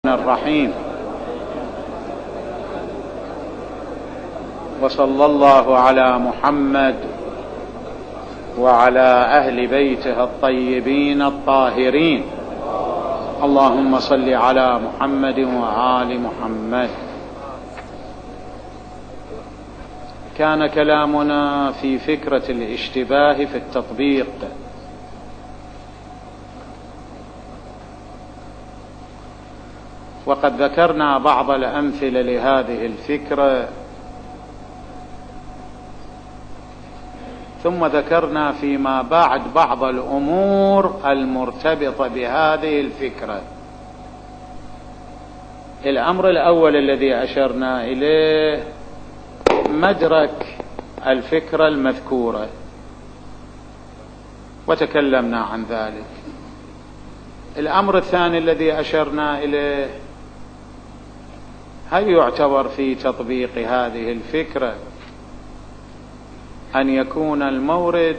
الرحيم. وصلى الله على محمد وعلى أهل بيته الطيبين الطاهرين. اللهم صل على محمد وآل محمد. كان كلامنا في فكرة الاشتباه في التطبيق، وقد ذكرنا بعض الأمثلة لهذه الفكرة، ثم ذكرنا فيما بعد بعض الأمور المرتبطة بهذه الفكرة. الأمر الأول الذي أشرنا إليه مدرك الفكرة المذكورة، وتكلمنا عن ذلك. الأمر الثاني الذي أشرنا إليه، هل يعتبر في تطبيق هذه الفكرة أن يكون المورد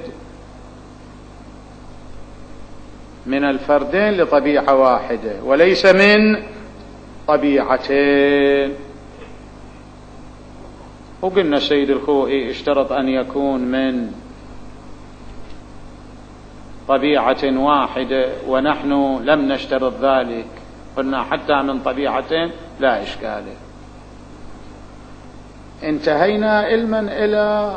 من الفردين لطبيعة واحدة وليس من طبيعتين؟ وقلنا السيد الخوئي اشترط أن يكون من طبيعة واحدة، ونحن لم نشترط ذلك، قلنا حتى من طبيعتين لا إشكال. انتهينا علما إلى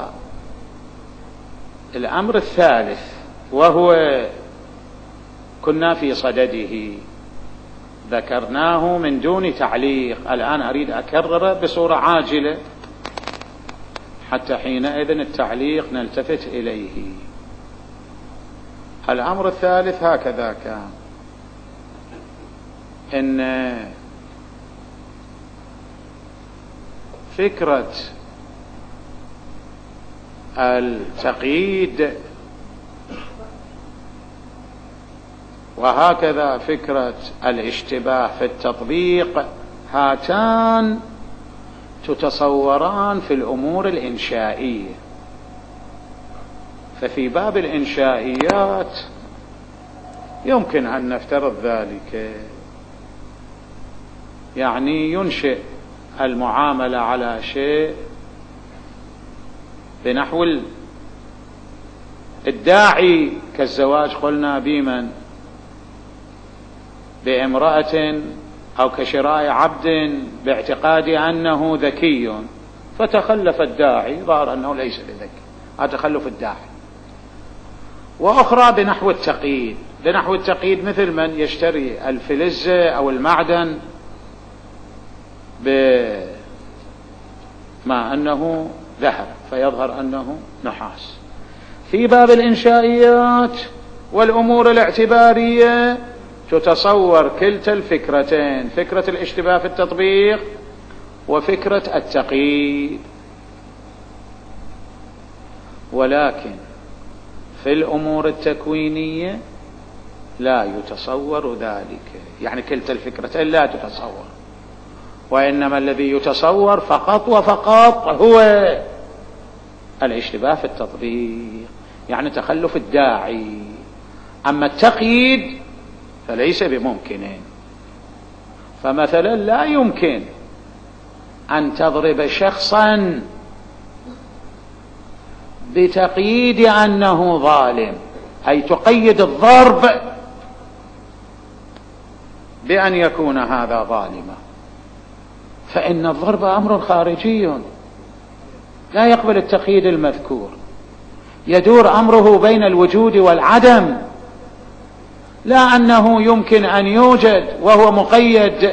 الأمر الثالث، وهو كنا في صدده، ذكرناه من دون تعليق. الآن أريد أكرره بصورة عاجلة حتى حينئذ التعليق نلتفت إليه. الأمر الثالث هكذا كان، إن فكرة التقييد وهكذا فكرة الاشتباه في التطبيق، هاتان تتصوران في الأمور الإنشائية. ففي باب الإنشائيات يمكن أن نفترض ذلك، يعني ينشئ المعاملة على شيء بنحو الداعي كالزواج، قلنا بمن؟ بامرأة، أو كشراء عبد باعتقاد أنه ذكي، فتخلف الداعي، ظهر أنه ليس بذكي، هذا تخلف الداعي. وأخرى بنحو التقييد، بنحو التقييد مثل من يشتري الفلزة أو المعدن بما أنه ذهب فيظهر أنه نحاس. في باب الإنشائيات والأمور الاعتبارية تتصور كلتا الفكرتين، فكرة الاشتباه في التطبيق وفكرة التقييد. ولكن في الأمور التكوينية لا يتصور ذلك، يعني كلتا الفكرتين لا تتصور، وإنما الذي يتصور فقط وفقط هو الاشتباه في التطبيق، يعني تخلف الداعي. أما التقييد فليس بممكن. فمثلا لا يمكن أن تضرب شخصا بتقييد أنه ظالم، أي تقيد الضرب بأن يكون هذا ظالما، فإن الضرب أمر خارجي لا يقبل التقييد المذكور، يدور أمره بين الوجود والعدم، لا أنه يمكن أن يوجد وهو مقيد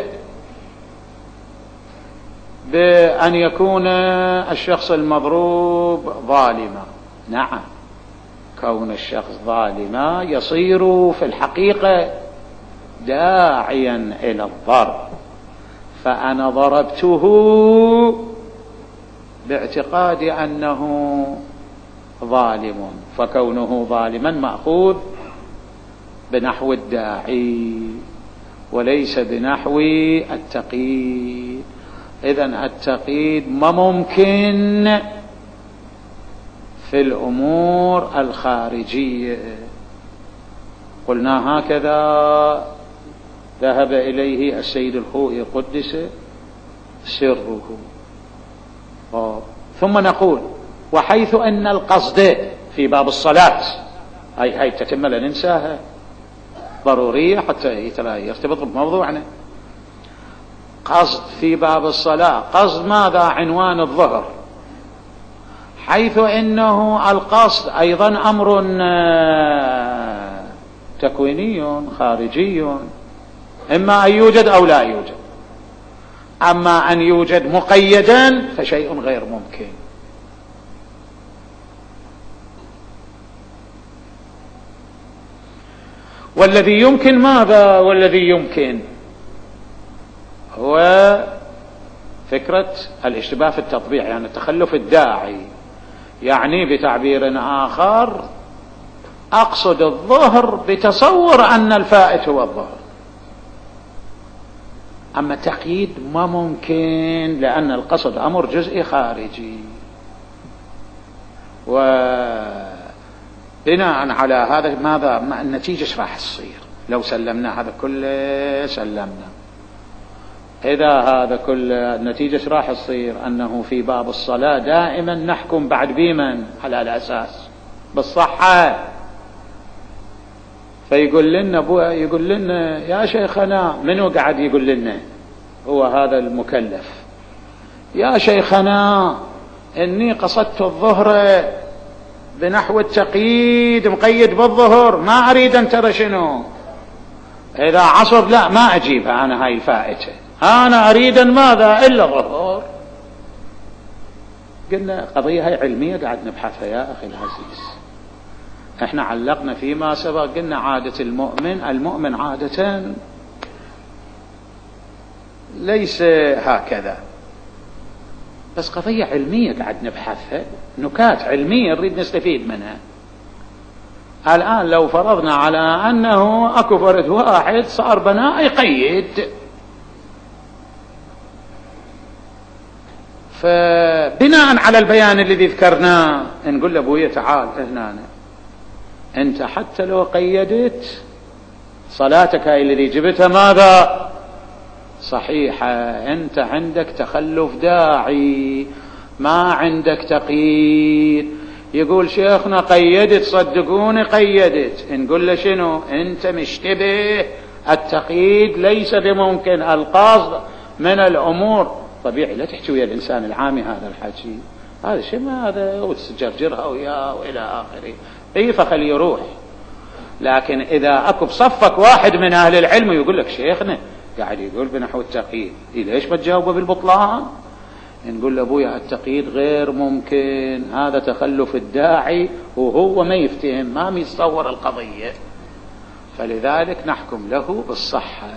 بأن يكون الشخص المضروب ظالما. نعم، كون الشخص ظالما يصير في الحقيقة داعيا إلى الضرب، فأنا ضربته باعتقاد أنه ظالم، فكونه ظالما مأخوذ بنحو الداعي وليس بنحو التقييد. إذن التقييد ما ممكن في الأمور الخارجية. قلنا هكذا ذهب إليه السيد الخوئي قدس سره. ثم نقول وحيث أن القصد في باب الصلاة، هاي التتمة لا ننساها، ضرورية حتى يرتبط بموضوعنا. قصد في باب الصلاة، قصد ماذا؟ عنوان الظهر، حيث إنه القصد أيضا أمر تكويني خارجي، إما أن يوجد أو لا يوجد. أما أن يوجد مقيدا فشيء غير ممكن. والذي يمكن ماذا؟ والذي يمكن هو فكرة الاشتباه في التطبيع، يعني تخلف الداعي. يعني بتعبير آخر أقصد الظهر بتصور أن الفائت هو الظهر. أما التقييد ما ممكن، لأن القصد أمر جزئي خارجي. وبناء على هذا ماذا النتيجة ايش راح تصير لو سلمنا هذا كله؟ سلمنا إذا هذا كله النتيجة ايش راح تصير؟ أنه في باب الصلاة دائما نحكم بعد بمن؟ على الأساس بالصحة. فيقول لنا يقول لنا يا شيخنا، منو قاعد يقول لنا؟ هو هذا المكلف. يا شيخنا إني قصدت الظهر بنحو التقييد، مقيد بالظهر، ما أريد أن ترى شنو إذا عصر، لا ما أجيبها أنا هاي الفائتة، أنا أريد ماذا؟ إلا ظهر. قلنا قضية هاي علمية قاعد نبحثها يا أخي العزيز. احنا علقنا فيما سبق، قلنا عادة المؤمن عادة ليس هكذا، بس قضية علمية قاعد نبحثها، نكات علمية نريد نستفيد منها. الآن لو فرضنا على أنه أكو فرد واحد صار بناء يقيد، فبناء على البيان الذي ذكرناه نقول له أبويا تعال هنا، أنت حتى لو قيدت صلاتك هاي الذي جبتها ماذا؟ صحيحة، أنت عندك تخلف داعي، ما عندك تقييد. يقول شيخنا قيدت، صدقوني قيدت. نقول له شنو؟ أنت مشتبه، التقييد ليس بممكن، القصد من الأمور طبيعي. لا تحكي ويا الإنسان العامي هذا الحكي، هذا شيء ما هذا وتجرجرها وياه وإلى آخره، إيه فخلي يروح. لكن إذا أكو بصفك واحد من أهل العلم يقول لك شيخنا قاعد يقول بنحو التقييد، ليش ما تجاوبه بالبطلان؟ نقول له أبويا التقييد غير ممكن، هذا تخلف الداعي، وهو ما يفتهم، ما يتصور القضية، فلذلك نحكم له بالصحة.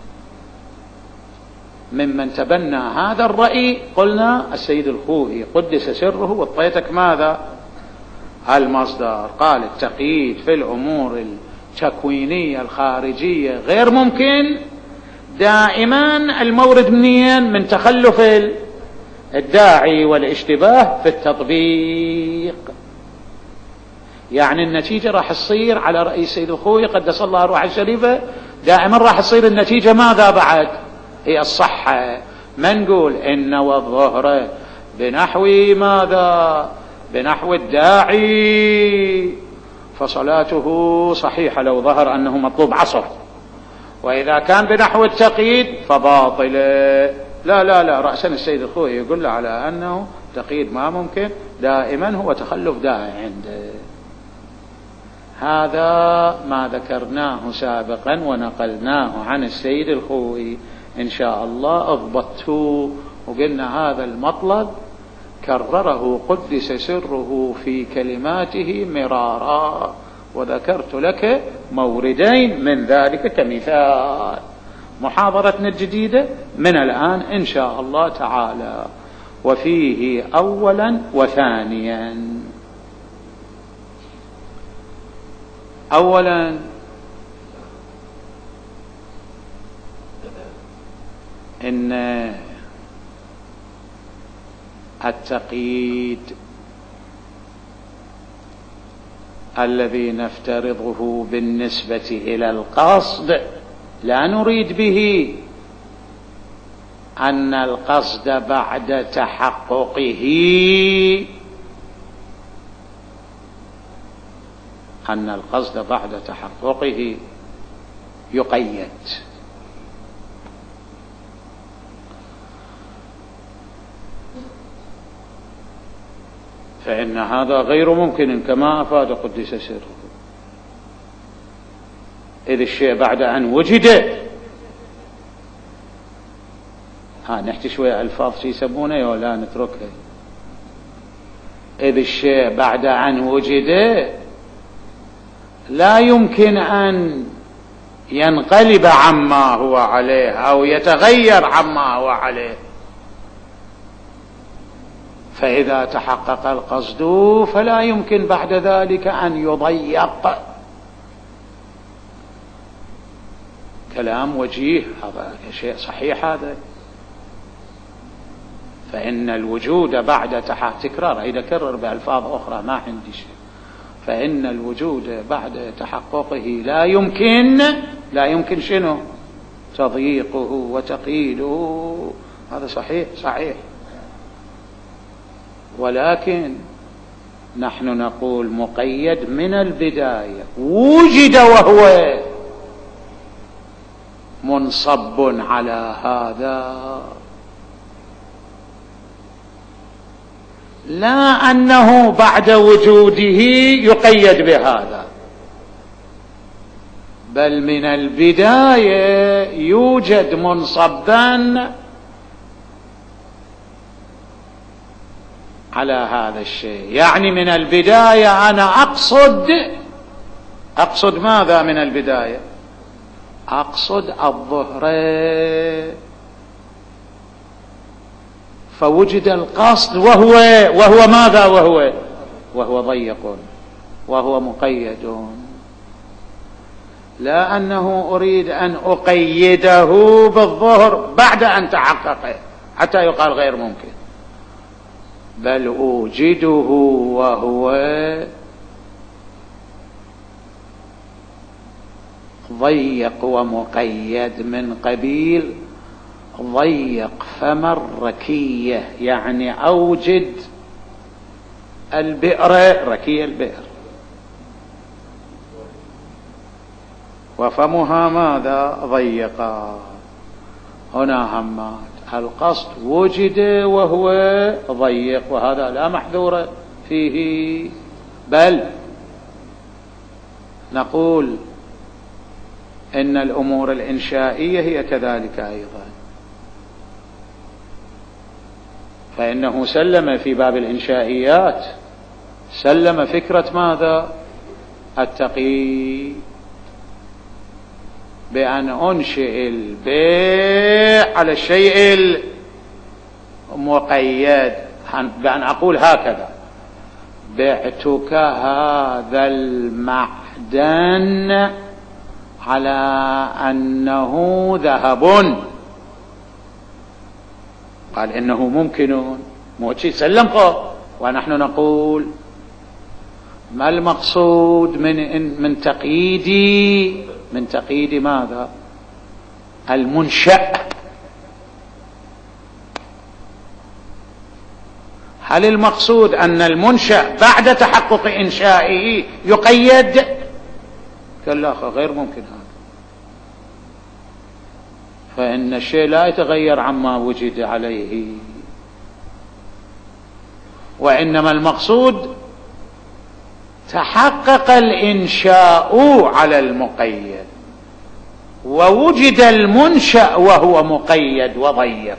ممن تبنى هذا الرأي قلنا السيد الخوئي قدس سره، وطيتك ماذا؟ المصدر. قال التقييد في الأمور التكوينية الخارجية غير ممكن، دائما المورد منين؟ من تخلف الداعي والاشتباه في التطبيق. يعني النتيجة راح تصير على رأي السيد الخوئي قدس الله روحه الشريفة، دائما راح تصير النتيجة ماذا بعد؟ هي الصحة. ما نقول إن والظهر بنحو ماذا؟ بنحو الداعي، فصلاته صحيحة لو ظهر أنه مطلوب عصر، وإذا كان بنحو التقييد فباطلة. لا لا لا، رأسا السيد الخوئي يقول له على أنه تقييد ما ممكن، دائما هو تخلف داعي عنده. هذا ما ذكرناه سابقا ونقلناه عن السيد الخوئي، إن شاء الله أضبطته. وقلنا هذا المطلب كرره قدس سره في كلماته مرارا، وذكرت لك موردين من ذلك كمثال. محاضرتنا الجديدة من الآن إن شاء الله تعالى، وفيه أولا وثانيا. أولا إن التقييد الذي نفترضه بالنسبة إلى القصد لا نريد به أن القصد بعد تحققه يقيد. فإن هذا غير ممكن كما أفاد قدس سره. إذ الشيء بعد أن وجد، نحكي شوية ألفاظ يسمونه ولا نتركها. إذ الشيء بعد أن وجد لا يمكن أن ينقلب عما هو عليه أو يتغير عما هو عليه. فإذا تحقق القصد فلا يمكن بعد ذلك أن يضيق. كلام وجيه، هذا شيء صحيح هذا. فإن الوجود بعد تكرار، إذا كرر بألفاظ أخرى ما عندي شيء. فإن الوجود بعد تحققه لا يمكن شنو؟ تضييقه وتقييده. هذا صحيح. ولكن نحن نقول مقيد من البداية، وجد وهو منصب على هذا، لا أنه بعد وجوده يقيد بهذا، بل من البداية يوجد منصبا على هذا الشيء. يعني من البداية أنا أقصد ماذا من البداية؟ أقصد الظهر، فوجد القصد وهو ماذا؟ وهو ضيق، وهو مقيد. لا أنه أريد أن أقيده بالظهر بعد أن تحقق حتى يقال غير ممكن، بل أوجده وهو ضيق ومقيد، من قبيل ضيق فم الركية. يعني أوجد البئر، ركي البئر، وفمها ماذا؟ ضيقا. هنا همات القصد وجد وهو ضيق، وهذا لا محذور فيه، بل نقول إن الأمور الإنشائية هي كذلك أيضا. فإنه سلم في باب الإنشائيات، سلم فكرة ماذا؟ التقييد، بأن أنشئ البيع على الشيء المقيد، بأن أقول هكذا: بعتك هذا المعدن على أنه ذهب. قال إنه ممكن، موتي سلم. ونحن نقول ما المقصود من تقييد ماذا؟ المنشأ. هل المقصود أن المنشأ بعد تحقق إنشائه يقيد؟ كلا، غير ممكن هذا. فإن الشيء لا يتغير عما وجد عليه، وإنما المقصود تحقق الإنشاء على المقيد، ووجد المنشأ وهو مقيد وضيق.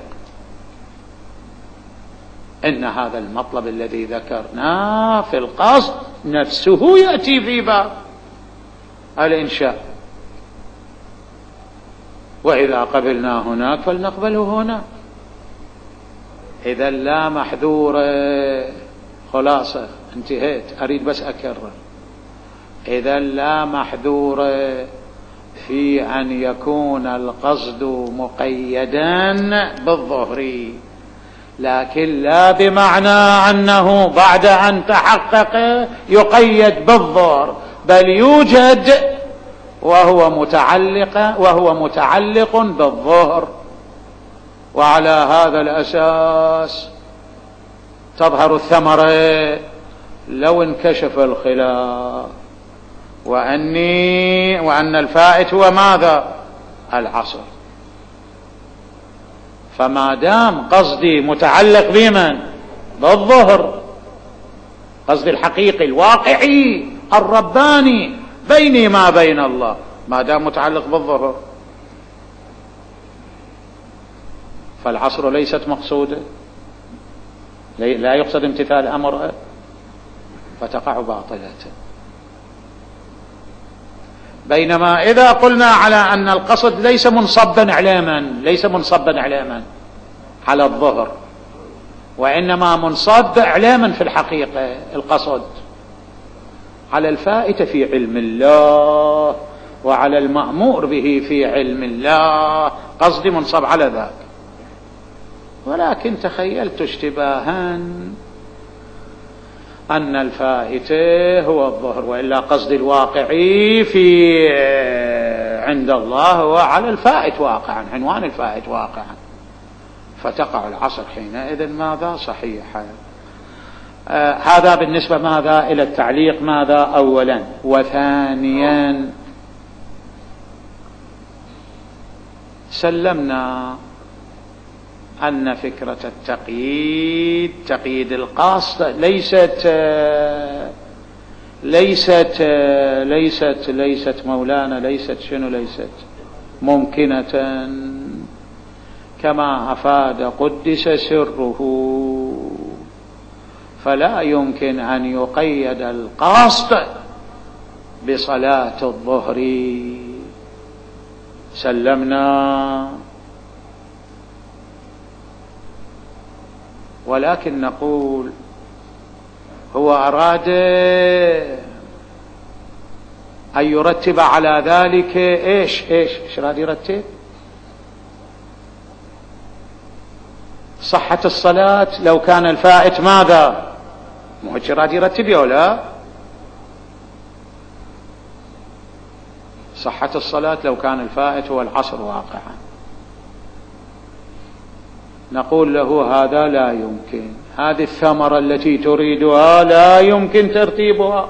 إن هذا المطلب الذي ذكرناه في القصد نفسه يأتي في باب الإنشاء، وإذا قبلنا هناك فلنقبله هنا. إذا لا محذور. خلاصة، انتهيت، أريد بس أكرر. إذا لا محذور في أن يكون القصد مقيدا بالظهر، لكن لا بمعنى أنه بعد أن تحقق يقيد بالظهر، بل يوجد وهو متعلق بالظهر. وعلى هذا الأساس تظهر الثمرة لو انكشف الخلاف، وأن الفائت هو ماذا؟ العصر. فما دام قصدي متعلق بمن؟ بالظهر، قصدي الحقيقي الواقعي الرباني بيني ما بين الله، ما دام متعلق بالظهر فالعصر ليست مقصودة، لا يقصد امتثال أمره، فتقع باطلة. بينما إذا قلنا على أن القصد ليس منصبا إعلاما على الظهر، وإنما منصب إعلاما في الحقيقة، القصد على الفائت في علم الله وعلى المأمور به في علم الله، قصدي منصب على ذاك. ولكن تخيلت اشتباها أن الفائت هو الظهر، وإلا قصد الواقعي في عند الله هو على الفائت واقعا، عنوان الفائت واقعا، فتقع العصر حينئذ ماذا؟ صحيحا. هذا بالنسبة ماذا؟ إلى التعليق ماذا؟ أولا. وثانيا سلمنا أن فكرة التقييد، تقييد القاصد، ليست مولانا، ليست ممكنة كما أفاد قدس سره، فلا يمكن أن يقيد القاصد بصلاة الظهر. سلمنا. ولكن نقول هو أراد أن يرتب على ذلك إيش راد يرتب؟ صحة الصلاة لو كان الفائت ماذا؟ مو راد يرتب ولا صحة الصلاة لو كان الفائت هو العصر واقعا. نقول له هذا لا يمكن، هذه الثمرة التي تريدها لا يمكن ترتيبها،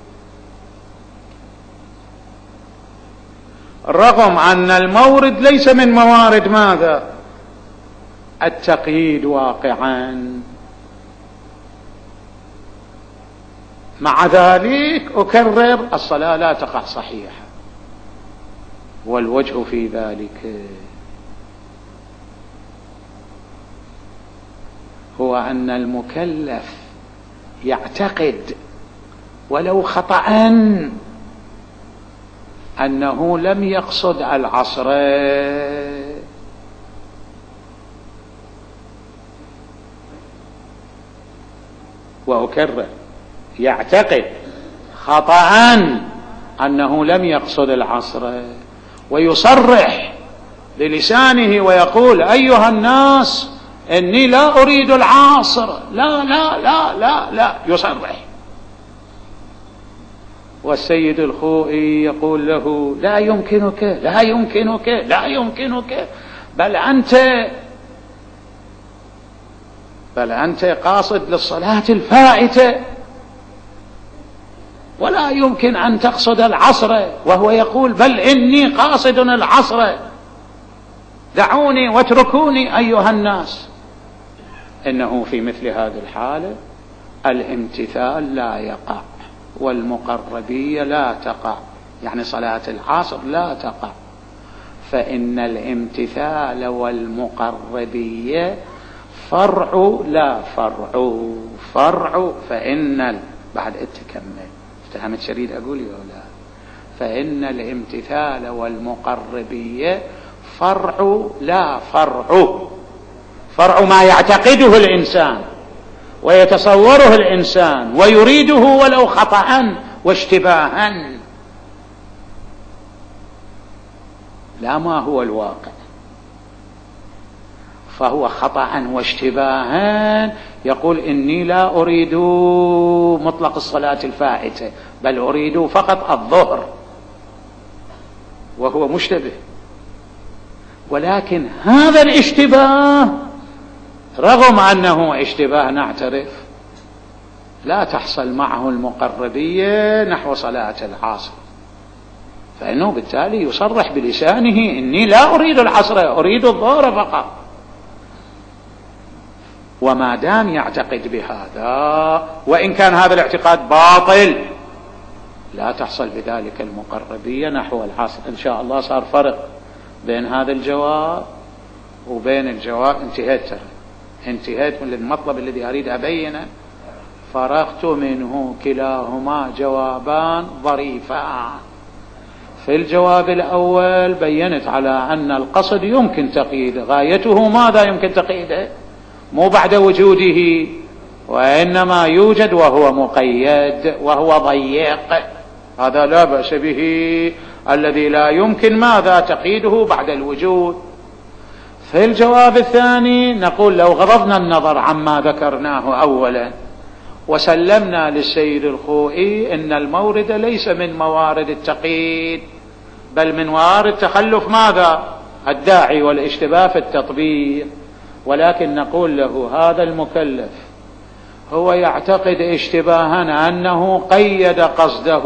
رغم أن المورد ليس من موارد ماذا؟ التقييد واقعا. مع ذلك أكرر الصلاة لا تقع صحيحة. والوجه في ذلك هو أن المكلف يعتقد ولو خطأ أنه لم يقصد العصر، وأكرر يعتقد خطأ أنه لم يقصد العصر، ويصرح بلسانه ويقول أيها الناس إني لا أريد العصر، لا لا لا لا لا، يصرح. والسيد الخوئي يقول له لا يمكنك لا يمكنك لا يمكنك، بل أنت قاصد للصلاة الفائتة، ولا يمكن أن تقصد العصر. وهو يقول بل إني قاصد العصر، دعوني واتركوني أيها الناس. إنه في مثل هذه الحالة الامتثال لا يقع، والمقربية لا تقع، يعني صلاة العصر لا تقع. فإن الامتثال والمقربية فرع لا فرع فإن بعد تكمل افتهمت شريد أقول ولا؟ فإن الامتثال والمقربية فرع لا فرع ما يعتقده الإنسان ويتصوره الإنسان ويريده ولو خطأ واشتباها، لا ما هو الواقع. فهو خطأ واشتباها يقول إني لا أريد مطلق الصلاة الفائتة، بل أريد فقط الظهر. وهو مشتبه. ولكن هذا الاشتباه رغم أنه اشتباه نعترف لا تحصل معه المقربية نحو صلاة العصر، فإنه بالتالي يصرح بلسانه إني لا أريد العصر، أريد الظهر فقط. وما دام يعتقد بهذا وإن كان هذا الاعتقاد باطل لا تحصل بذلك المقربية نحو العصر. إن شاء الله صار فرق بين هذا الجواب وبين الجواب. انتهيت من المطلب الذي أريد أبينه، فرغت منه. كلاهما جوابان ظريفان. في الجواب الأول بينت على أن القصد يمكن تقييده، غايته ماذا يمكن تقييده؟ مو بعد وجوده، وإنما يوجد وهو مقيد وهو ضيق، هذا لا بأس به، الذي لا يمكن ماذا تقييده بعد الوجود. في الجواب الثاني نقول لو غضضنا النظر عما ذكرناه أولا وسلمنا للسيد الخوئي إن المورد ليس من موارد التقييد بل من موارد تخلف ماذا؟ الداعي والاشتباه في التطبيق، ولكن نقول له هذا المكلف هو يعتقد اشتباها أنه قيد قصده،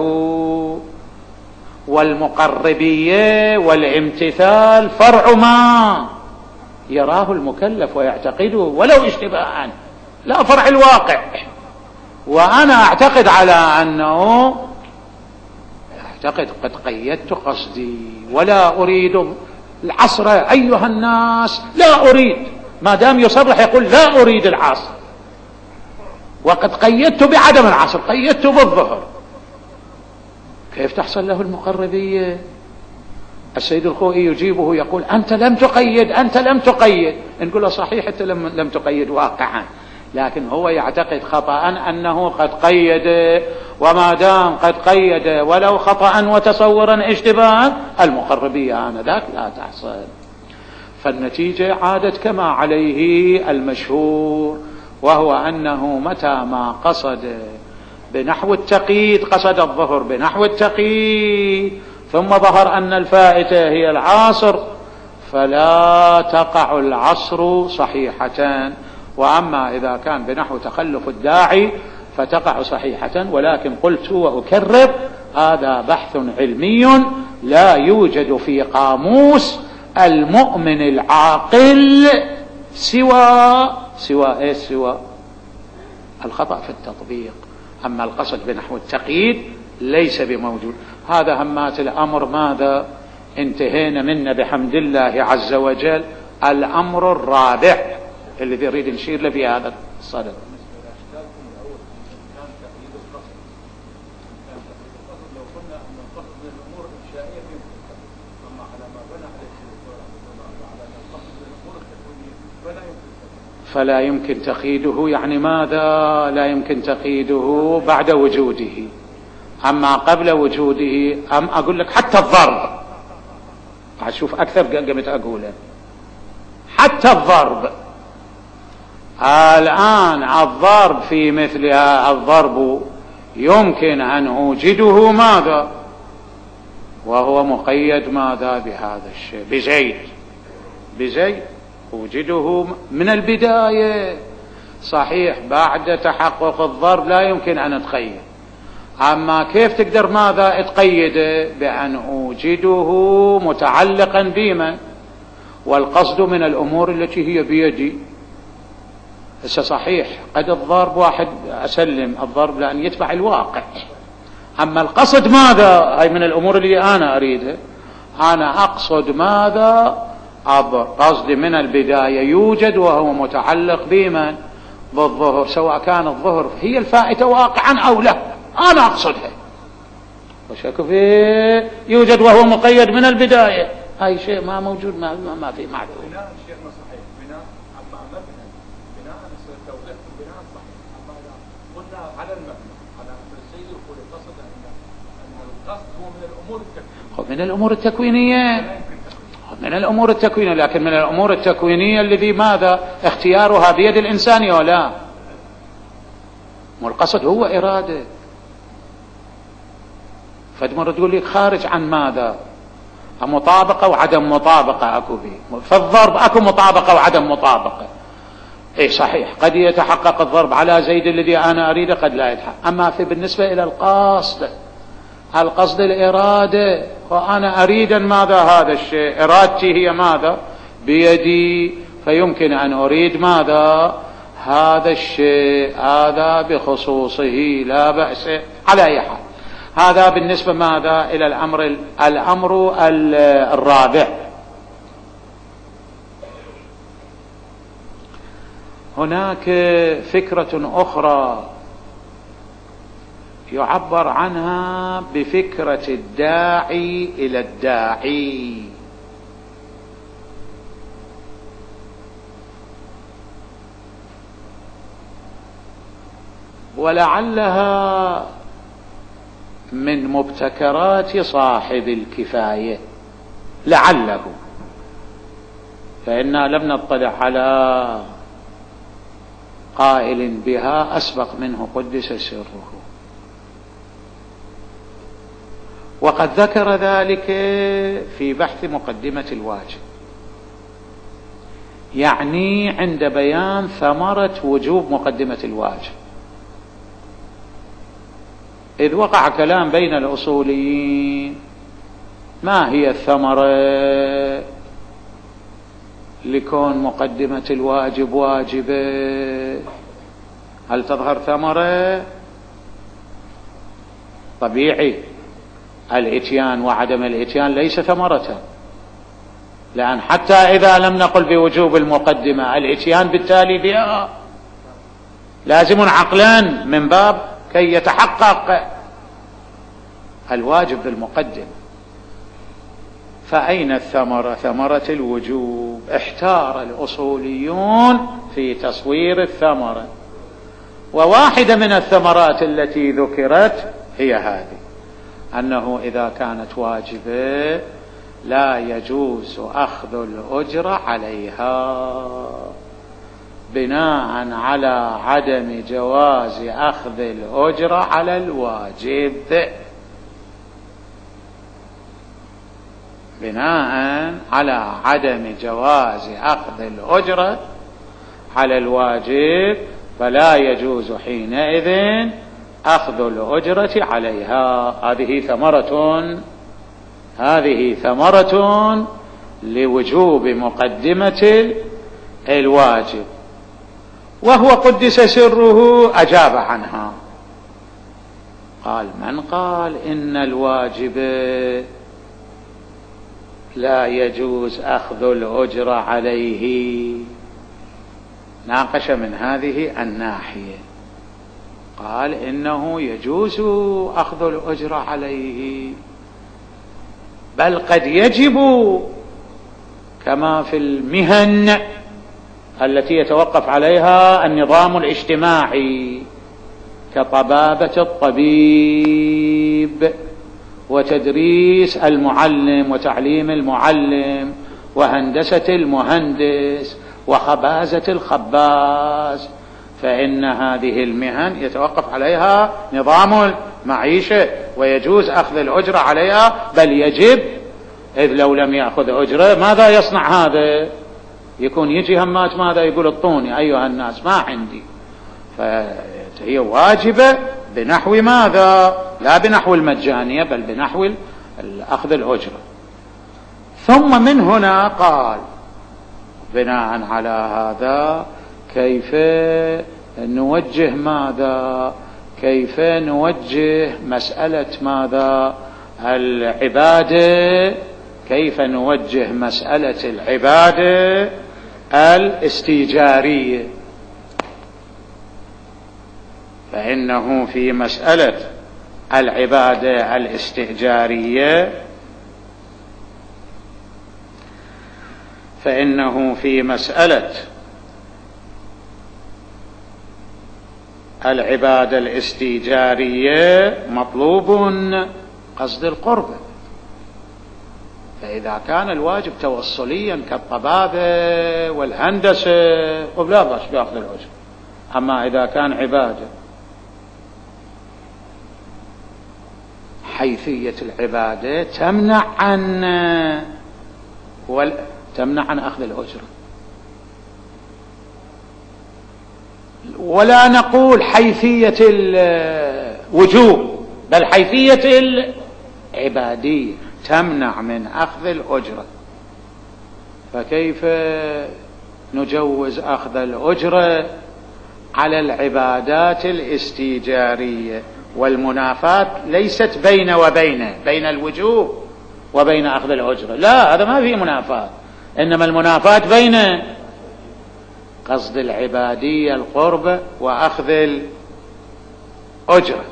والمقربية والامتثال فرع ما يراه المكلف ويعتقده ولو اشتباها، لا فرع الواقع. وأنا أعتقد على أنه أعتقد قد قيدت قصدي ولا أريد العصر أيها الناس، لا أريد، ما دام يصرح يقول لا أريد العصر وقد قيدت بعدم العصر، قيدت بالظهر، كيف تحصل له المقربية؟ السيد الخوئي يجيبه يقول أنت لم تقيد، أنت لم تقيد. نقول له صحيح أنت لم تقيد واقعا، لكن هو يعتقد خطأ أنه قد قيد، وما دام قد قيد ولو خطأ وتصورا اشتباها المقربية آنذاك لا تحصل. فالنتيجة عادت كما عليه المشهور، وهو أنه متى ما قصد بنحو التقييد، قصد الظهر بنحو التقييد ثم ظهر أن الفائتة هي العصر، فلا تقع العصر صحيحة. وأما إذا كان بنحو تخلف الداعي فتقع صحيحة. ولكن قلت وأكرر هذا بحث علمي لا يوجد في قاموس المؤمن العاقل سوى الخطأ في التطبيق. أما القصد بنحو التقييد ليس بموجود. هذا همات الأمر ماذا انتهينا منه بحمد الله عز وجل. الأمر الرابع الذي يريد نشير له في هذا الصدد، فلا يمكن تقييده. يعني ماذا لا يمكن تقييده؟ بعد وجوده. أما قبل وجوده أم أقول لك حتى الضرب، أشوف أكثر قمت أقوله حتى الضرب. الآن الضرب في مثلها الضرب يمكن أن أوجده ماذا وهو مقيد ماذا بهذا الشيء، بزيد أوجده من البداية. صحيح بعد تحقق الضرب لا يمكن أن أتقيد. أما كيف تقدر ماذا تقيده؟ بأن أوجده متعلقا بما والقصد من الأمور التي هي بيدي. هسه صحيح قد الضرب واحد أسلم الضرب لأن يتبع الواقع، أما القصد ماذا؟ هاي من الأمور اللي أنا أريدها. أنا أقصد ماذا؟ قصدي من البداية يوجد وهو متعلق بمن؟ بالظهر، سواء كان الظهر هي الفائتة واقعا أو لا، أنا أقصدها. وشك فيه يوجد وهو مقيد من البداية، هاي شيء ما موجود، ما في معلوم. بناء شيخنا صحيح، بناء أما مبنى بناء توضيح بناء صحيح. أما قلنا على المبنى على أن السيد الخوئي قصد أن القصد هو من الأمور التكوينية، من الأمور التكوينية، من الأمور التكوينية، لكن من الأمور التكوينية الذي ماذا اختيارها بيد الإنسان ولا والقصد هو إرادة. فدمر تقول لي خارج عن ماذا؟ مطابقة وعدم مطابقة أكو به. في الضرب أكو مطابقة وعدم مطابقة. إيه صحيح، قد يتحقق الضرب على زيد الذي أنا أريده، قد لا يتحقق. أما بالنسبة إلى القصد الإرادة، وأنا أريد ماذا هذا الشيء، إرادتي هي ماذا بيدي، فيمكن أن أريد ماذا هذا الشيء، هذا بخصوصه لا بأس. على أي حال هذا بالنسبة ماذا إلى الأمر الرابع. هناك فكرة أخرى يعبر عنها بفكرة الداعي إلى الداعي. ولعلها من مبتكرات صاحب الكفاية، لعله، فإنا لم نطلع على قائل بها أسبق منه قدس سره، وقد ذكر ذلك في بحث مقدمة الواجب، يعني عند بيان ثمرة وجوب مقدمة الواجب، إذ وقع كلام بين الأصوليين ما هي الثمرة لكون مقدمة الواجب واجبة. هل تظهر ثمرة؟ طبيعي الاتيان وعدم الاتيان ليس ثمرة، لأن حتى إذا لم نقل بوجوب المقدمة الاتيان بالتالي بها لازم عقلا من باب كي يتحقق الواجب بالمقدمة. فأين الثمرة؟ ثمرة الوجوب. احتار الأصوليون في تصوير الثمرة، وواحدة من الثمرات التي ذكرت هي هذه، أنه إذا كانت واجبة لا يجوز أخذ الأجرة عليها، بناء على عدم جواز أخذ الأجرة على الواجب، بناء على عدم جواز أخذ الأجرة على الواجب، فلا يجوز حينئذ أخذ الأجرة عليها. هذه ثمرة لوجوب مقدمة الواجب، وهو قدس سره أجاب عنها، قال: من قال إن الواجب لا يجوز أخذ الأجرة عليه؟ ناقش من هذه الناحية، قال إنه يجوز أخذ الأجرة عليه، بل قد يجب، كما في المهن التي يتوقف عليها النظام الاجتماعي كطبابة الطبيب وتدريس المعلم وتعليم المعلم وهندسة المهندس وخبازة الخباز، فإن هذه المهن يتوقف عليها نظام المعيشة ويجوز أخذ الأجرة عليها، بل يجب، إذ لو لم يأخذ أجرة ماذا يصنع هذا؟ يكون يجي همات ماذا يقول: اعطوني أيها الناس، ما عندي. فهي واجبة بنحو ماذا؟ لا بنحو المجانية، بل بنحو أخذ الأجرة. ثم من هنا قال: بناء على هذا كيف نوجه ماذا؟ كيف نوجه مسألة ماذا؟ العبادة، كيف نوجه مسألة العبادة الاستيجارية؟ فإنه في مسألة العبادة الاستئجارية، فإنه في مسألة العبادة الاستئجارية مطلوب قصد القرب. فإذا كان الواجب توصليا كالطبابة والهندسة ولا بأس بأخذ الأجر، أما إذا كان عبادة حيثية العبادة تمنع عن أخذ الأجرة، ولا نقول حيثية الوجوب، بل حيثية العبادية تمنع من أخذ الأجرة. فكيف نجوز أخذ الأجرة على العبادات الاستيجارية؟ والمنافاة ليست بين الوجوب وبين أخذ الأجرة، لا، هذا ما فيه منافاة، إنما المنافاة بين قصد العبادية القرب وأخذ الأجرة.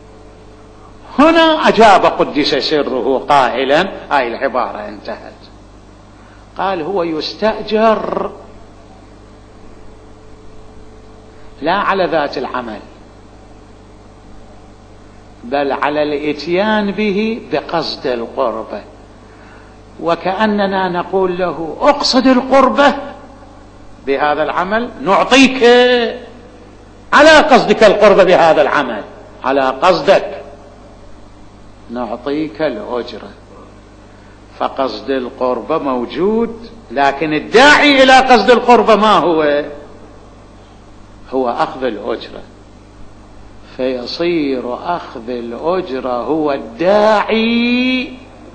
هنا أجاب قدس سره قائلا، هاي العبارة انتهت، قال: هو يستأجر لا على ذات العمل، بل على الاتيان به بقصد القربة، وكأننا نقول له: اقصد القربة بهذا العمل، نعطيك على قصدك القربة بهذا العمل، على قصدك نعطيك الأجرة. فقصد القربة موجود، لكن الداعي إلى قصد القربة ما هو أخذ الأجرة، فيصير أخذ الأجرة هو الداعي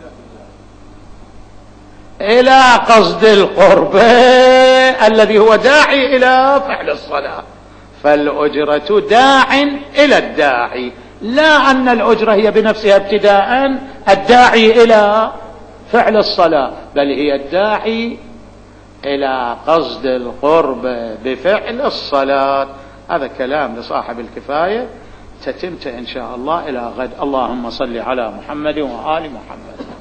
إلى قصد القربة الذي هو داعي إلى فعل الصلاة. فالأجرة داع إلى الداعي، لا أن الأجرة هي بنفسها ابتداء الداعي إلى فعل الصلاة، بل هي الداعي إلى قصد القربة بفعل الصلاة. هذا كلام لصاحب الكفاية، تتمت إن شاء الله إلى غد. اللهم صل على محمد وآل محمد.